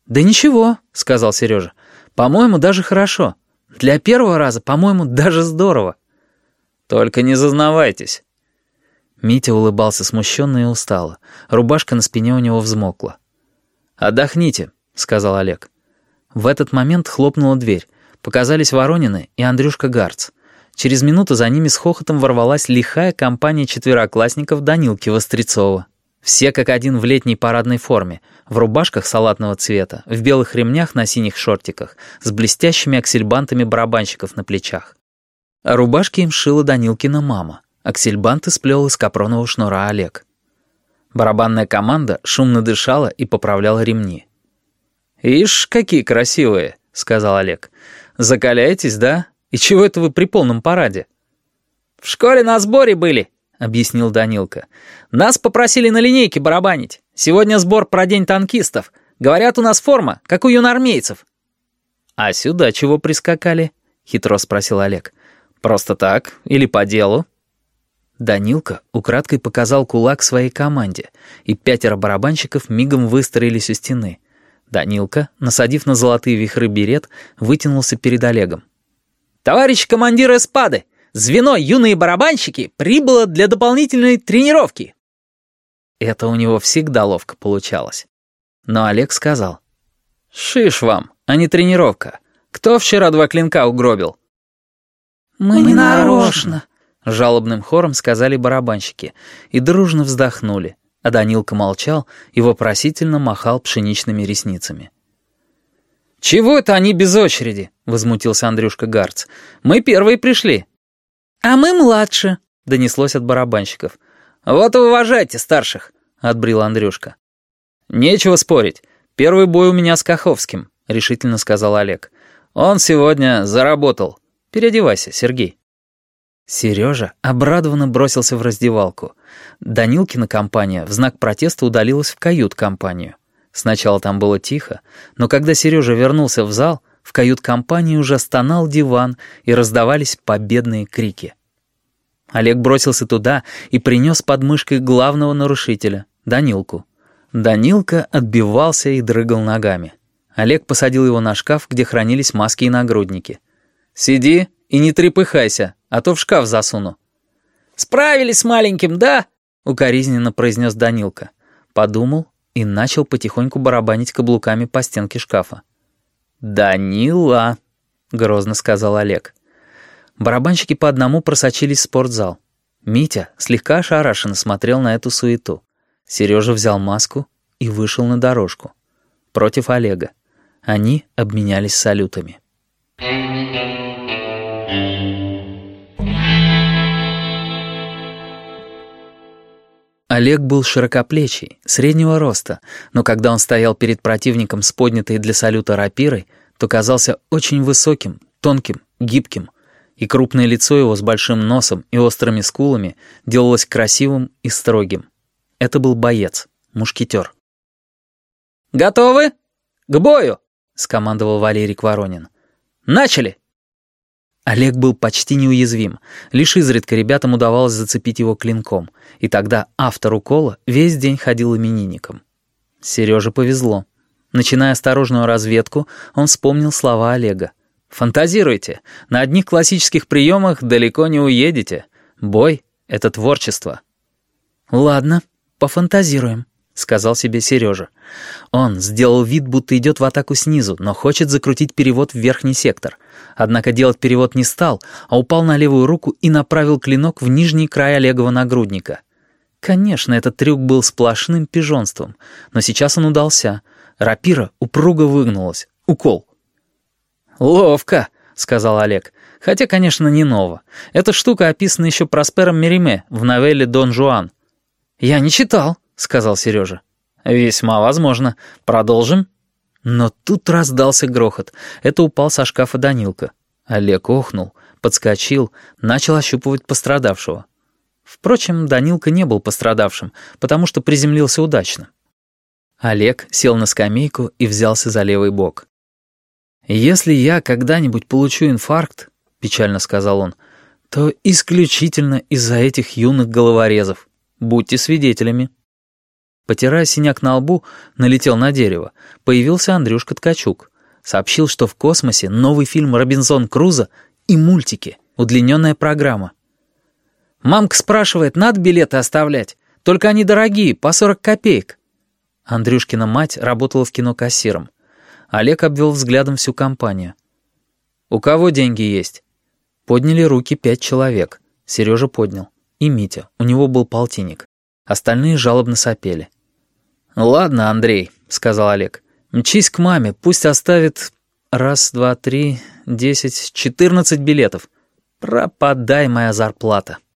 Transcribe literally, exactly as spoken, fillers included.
«Да ничего», — сказал Сережа. «По-моему, даже хорошо. Для первого раза, по-моему, даже здорово». «Только не зазнавайтесь». Митя улыбался смущенно и устало. Рубашка на спине у него взмокла. «Отдохните», — сказал Олег. В этот момент хлопнула дверь. Показались Воронины и Андрюшка Гарц. Через минуту за ними с хохотом ворвалась лихая компания четвероклассников Данилки Вострецова. Все как один в летней парадной форме, в рубашках салатного цвета, в белых ремнях на синих шортиках, с блестящими аксельбантами барабанщиков на плечах. А рубашки им шила Данилкина мама. Аксельбанты сплел из капронового шнура Олег. Барабанная команда шумно дышала и поправляла ремни. «Ишь, какие красивые!» — сказал Олег. «Закаляетесь, да? И чего это вы при полном параде?» «В школе на сборе были», — объяснил Данилка. «Нас попросили на линейке барабанить. Сегодня сбор про день танкистов. Говорят, у нас форма, как у юноармейцев». «А сюда чего прискакали?» — хитро спросил Олег. «Просто так? Или по делу?» Данилка украдкой показал кулак своей команде, и пятеро барабанщиков мигом выстроились у стены. Данилка, насадив на золотые вихры берет, вытянулся перед Олегом. «Товарищ командир эспады, звено «Юные барабанщики» прибыло для дополнительной тренировки». Это у него всегда ловко получалось. Но Олег сказал: «Шиш вам, а не тренировка. Кто вчера два клинка угробил?» «Мы не нарочно», — жалобным хором сказали барабанщики и дружно вздохнули, а Данилка молчал и вопросительно махал пшеничными ресницами. «Чего это они без очереди?» — возмутился Андрюшка Гарц. «Мы первые пришли». «А мы младше», — донеслось от барабанщиков. «Вот и уважайте старших», — отбрил Андрюшка. «Нечего спорить. Первый бой у меня с Каховским», — решительно сказал Олег. «Он сегодня заработал. Переодевайся, Сергей». Сережа обрадованно бросился в раздевалку. Данилкина компания в знак протеста удалилась в кают-компанию. Сначала там было тихо, но когда Сережа вернулся в зал, в кают-компании уже стонал диван и раздавались победные крики. Олег бросился туда и принес под мышкой главного нарушителя — Данилку. Данилка отбивался и дрыгал ногами. Олег посадил его на шкаф, где хранились маски и нагрудники. «Сиди и не трепыхайся, а то в шкаф засуну». «Справились с маленьким, да?» — укоризненно произнес Данилка. Подумал и начал потихоньку барабанить каблуками по стенке шкафа. «Данила!» — грозно сказал Олег. Барабанщики по одному просочились в спортзал. Митя слегка ошарашенно смотрел на эту суету. Сережа взял маску и вышел на дорожку. Против Олега. Они обменялись салютами. Олег был широкоплечий, среднего роста, но когда он стоял перед противником с поднятой для салюта рапирой, то казался очень высоким, тонким, гибким, и крупное лицо его с большим носом и острыми скулами делалось красивым и строгим. Это был боец, мушкетер. «Готовы? К бою!» — скомандовал Валерий Воронин. «Начали!» Олег был почти неуязвим. Лишь изредка ребятам удавалось зацепить его клинком, и тогда автор укола весь день ходил именинником. Сереже повезло. Начиная осторожную разведку, он вспомнил слова Олега. «Фантазируйте. На одних классических приемах далеко не уедете. Бой — это творчество». «Ладно, пофантазируем», — сказал себе Сережа. Он сделал вид, будто идет в атаку снизу, но хочет закрутить перевод в верхний сектор. Однако делать перевод не стал, а упал на левую руку и направил клинок в нижний край Олегова нагрудника. Конечно, этот трюк был сплошным пижонством, но сейчас он удался. Рапира упруго выгнулась. Укол. «Ловко», — сказал Олег. «Хотя, конечно, не ново. Эта штука описана еще Проспером Мериме в новелле «Дон Жуан». «Я не читал», — сказал Сережа. «Весьма возможно. Продолжим?» Но тут раздался грохот. Это упал со шкафа Данилка. Олег охнул, подскочил, начал ощупывать пострадавшего. Впрочем, Данилка не был пострадавшим, потому что приземлился удачно. Олег сел на скамейку и взялся за левый бок. «Если я когда-нибудь получу инфаркт, — печально сказал он, — то исключительно из-за этих юных головорезов. Будьте свидетелями». Потирая синяк на лбу, налетел на дерево. Появился Андрюшка Ткачук. Сообщил, что в космосе новый фильм «Робинзон Крузо» и мультики, удлиненная программа. «Мамка спрашивает, надо билеты оставлять? Только они дорогие, по сорок копеек». Андрюшкина мать работала в кино кассиром. Олег обвел взглядом всю компанию. «У кого деньги есть?» Подняли руки пять человек. Сережа поднял. И Митя. У него был полтинник. Остальные жалобно сопели. «Ладно, Андрей», — сказал Олег. «Мчись к маме, пусть оставит раз, два, три, десять, четырнадцать билетов. Пропадай моя зарплата».